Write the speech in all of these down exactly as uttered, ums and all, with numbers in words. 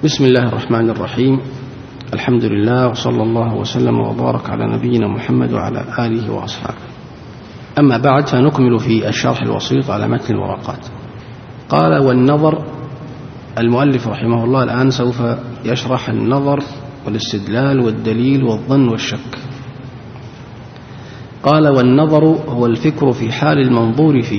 بسم الله الرحمن الرحيم. الحمد لله وصلى الله وسلم وبارك على نبينا محمد وعلى آله وأصحابه. أما بعد، فنكمل في الشرح الوسيط على متن الورقات. قال: والنظر. المؤلف رحمه الله الآن سوف يشرح النظر والاستدلال والدليل والظن والشك. قال: والنظر هو الفكر في حال المنظور فيه.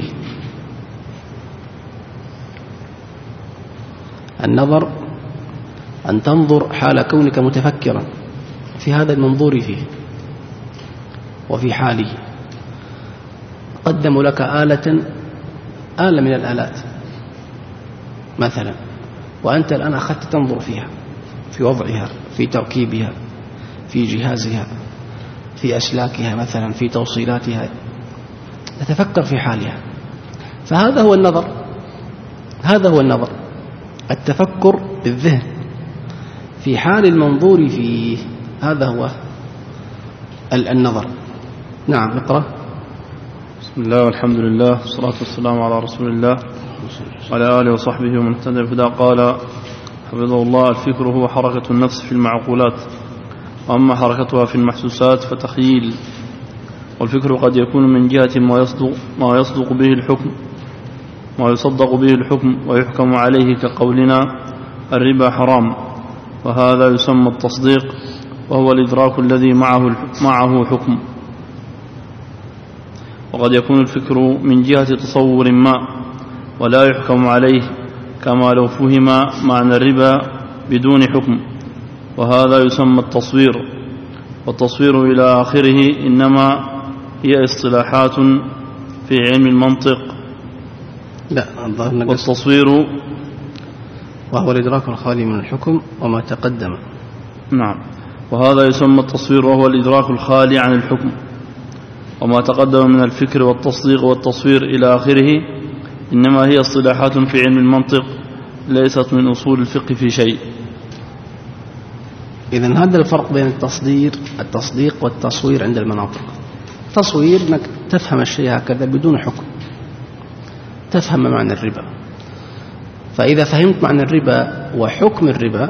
النظر أن تنظر حال كونك متفكرا في هذا المنظور فيه وفي حاله. قدموا لك آلة آلة من الآلات مثلا، وأنت الآن أخذت تنظر فيها، في وضعها، في تركيبها، في جهازها، في أسلاكها مثلا، في توصيلاتها، تتفكر في حالها. فهذا هو النظر، هذا هو النظر، التفكر بالذهن في حال المنظور فيه، هذا هو النظر. نعم، اقرأ. بسم الله والحمد لله والصلاة والسلام على رسول الله وعلى آله وصحبه ومن اهتدى بهداه. قال حفظه الله: الفكر هو حركة النفس في المعقولات، وأما حركتها في المحسوسات فتخيل. والفكر قد يكون من جهة ما يصدق, ما يصدق به الحكم ما يصدق به الحكم ويحكم عليه، كقولنا الربا حرام، وهذا يسمى التصديق، وهو الإدراك الذي معه, معه حكم. وقد يكون الفكر من جهة تصور ما ولا يحكم عليه، كما لو فهم معنى الربا بدون حكم، وهذا يسمى التصوير. والتصوير إلى آخره إنما هي اصطلاحات في علم المنطق. لا، والتصوير وهو الإدراك الخالي من الحكم وما تقدم. نعم، وهذا يسمى التصوير، وهو الإدراك الخالي عن الحكم وما تقدم من الفكر والتصديق والتصوير إلى آخره إنما هي اصطلاحات في علم المنطق، ليست من أصول الفقه في شيء. إذن هذا الفرق بين التصدير التصديق والتصوير عند المناطق. تصوير أنك تفهم الشيء هكذا بدون حكم، تفهم معنى الربا، فإذا فهمت معنى الربا وحكم الربا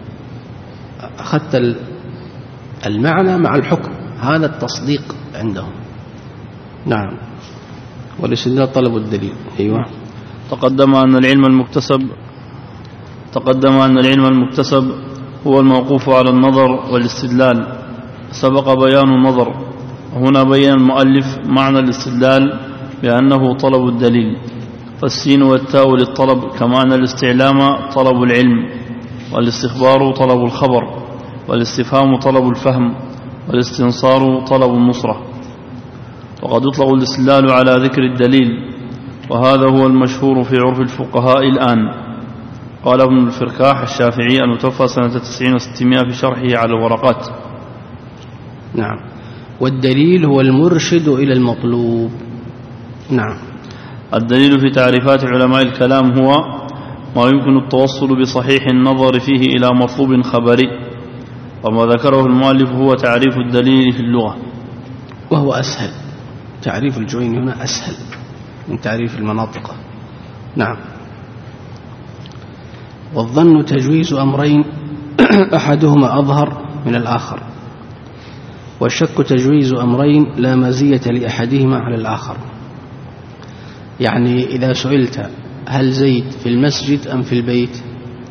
أخذت المعنى مع الحكم، هذا التصديق عندهم. نعم. والاستدلال طلب الدليل. أيوة. تقدم أن العلم المكتسب تقدم أن العلم المكتسب هو الموقوف على النظر والاستدلال، سبق بيان النظر، وهنا بين المؤلف معنى الاستدلال بأنه طلب الدليل، فالسين والتاء للطلب، كما أن الاستعلام طلب العلم، والاستخبار طلب الخبر، والاستفهام طلب الفهم، والاستنصار طلب النصرة. وقد يطلق الاستدلال على ذكر الدليل، وهذا هو المشهور في عرف الفقهاء الآن. قال ابن الفركاح الشافعي المتوفى سنة تسعين وستمائة في شرحه على الورقات. نعم. والدليل هو المرشد إلى المطلوب. نعم. الدليل في تعريفات علماء الكلام هو ما يمكن التوصل بصحيح النظر فيه إلى مطلوب خبري، وما ذكره المؤلف هو تعريف الدليل في اللغة، وهو أسهل. تعريف الجويني هنا أسهل من تعريف المناطق. نعم. والظن تجويز أمرين أحدهما أظهر من الآخر، والشك تجويز أمرين لا مزية لأحدهما على الآخر. يعني إذا سئلت هل زيد في المسجد أم في البيت،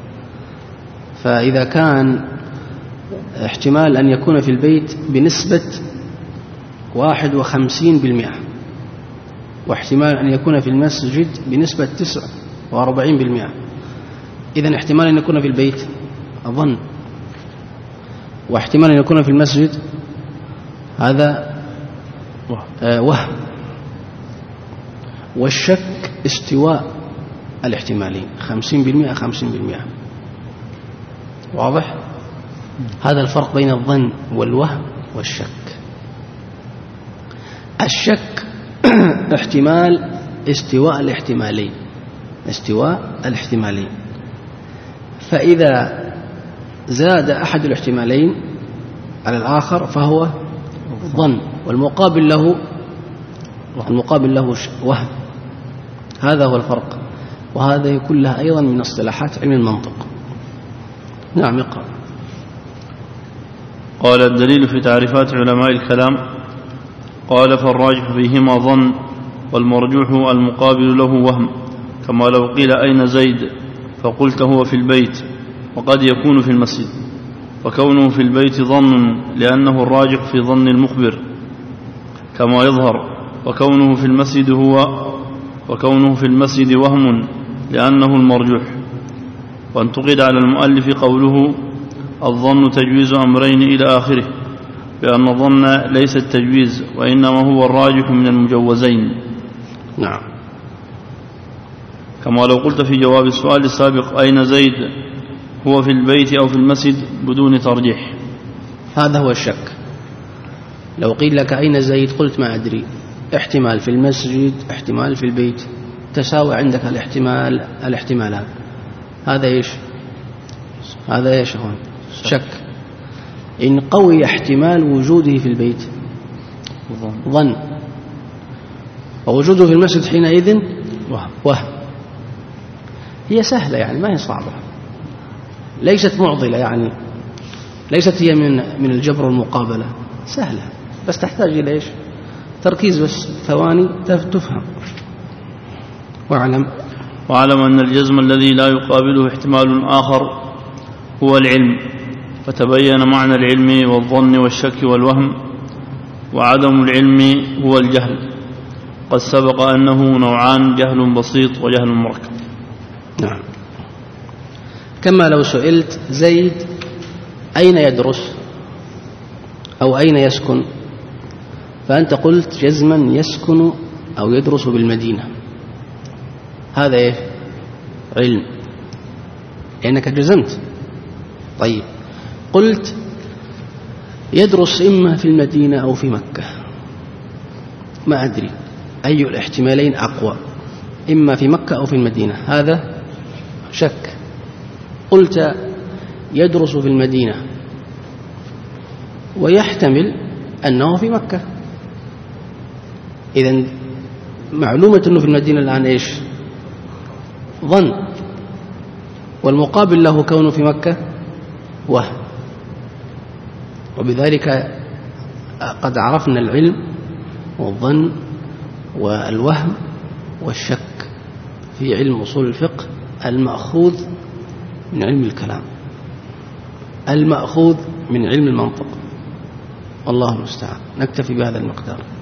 فإذا كان احتمال أن يكون في البيت بنسبة واحد وخمسين بالمئة، واحتمال أن يكون في المسجد بنسبة تسعة وأربعين بالمئة، إذن احتمال أن يكون في البيت أظن، واحتمال أن يكون في المسجد هذا وهم. والشك استواء الاحتمالين، خمسين بالمئة خمسين بالمئة. واضح؟ هذا الفرق بين الظن والوهم والشك. الشك احتمال استواء الاحتمالين، استواء الاحتمالين، فإذا زاد أحد الاحتمالين على الآخر فهو ظن، والمقابل له المقابل له وهم. هذا هو الفرق، وهذا كلها أيضا من اصطلاحات علم المنطق. نعم يقرأ. قال الدليل في تعريفات علماء الكلام. قال فالراجح فيهما ظن، والمرجوح المقابل له وهم، كما لو قيل أين زيد فقلت هو في البيت، وقد يكون في المسجد، فكونه في البيت ظن لأنه الراجح في ظن المخبر كما يظهر، وكونه في المسجد هو وكونه في المسجد وهم لأنه المرجوح. وانتقد على المؤلف قوله الظن تجويز أمرين إلى آخره، بأن الظن ليس التجويز وإنما هو الراجح من المجوزين. نعم. كما لو قلت في جواب السؤال السابق أين زيد هو في البيت أو في المسجد بدون ترجيح. هذا هو الشك. لو قيل لك أين زيد قلت ما أدري، احتمال في المسجد احتمال في البيت، تساوي عندك الاحتمال الاحتمالات. هذا إيش؟ هذا إيش هون؟ شك. إن قوي احتمال وجوده في البيت ظن، ووجوده في المسجد حينئذ وهم. هي سهلة يعني، ما هي صعبة، ليست معضلة يعني، ليست هي من من الجبر والمقابلة، سهلة، بس تحتاج إلى إيش؟ تركيز بس ثواني تفهم. واعلم واعلم أن الجزم الذي لا يقابله احتمال آخر هو العلم، فتبين معنى العلم والظن والشك والوهم. وعدم العلم هو الجهل، قد سبق أنه نوعان، جهل بسيط وجهل مركب. نعم. كما لو سئلت زيد أين يدرس أو أين يسكن، فأنت قلت جزما يسكن أو يدرس بالمدينة، هذا إيه؟ علم، لأنك جزمت. طيب قلت يدرس إما في المدينة أو في مكة، ما أدري أي الاحتمالين أقوى، إما في مكة أو في المدينة، هذا شك. قلت يدرس في المدينة ويحتمل أنه في مكة، إذن معلومة أنه في المدينة الآن إيش؟ ظن، والمقابل له كونه في مكة وهم. وبذلك قد عرفنا العلم والظن والوهم والشك في علم أصول الفقه المأخوذ من علم الكلام، المأخوذ من علم المنطق. والله المستعان. نكتفي بهذا المقدار.